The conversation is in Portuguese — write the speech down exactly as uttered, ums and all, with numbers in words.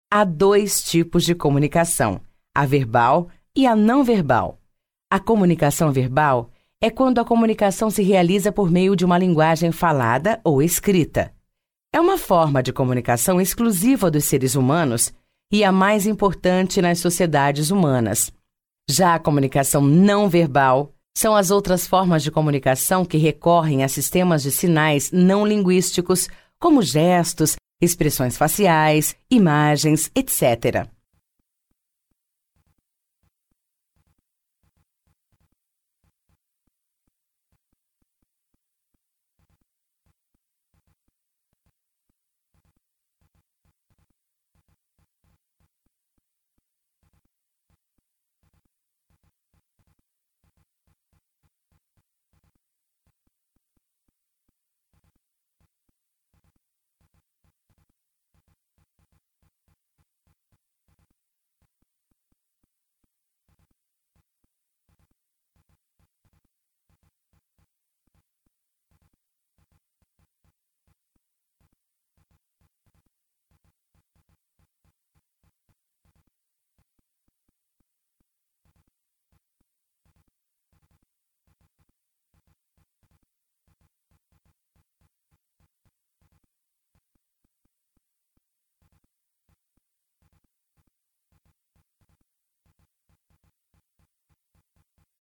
Há dois tipos de comunicação, a verbal e a não verbal. A comunicação verbal é quando a comunicação se realiza por meio de uma linguagem falada ou escrita. É uma forma de comunicação exclusiva dos seres humanos e a mais importante nas sociedades humanas. Já a comunicação não verbal são as outras formas de comunicação que recorrem a sistemas de sinais não linguísticos, como gestos, expressões faciais, imagens, etcétera.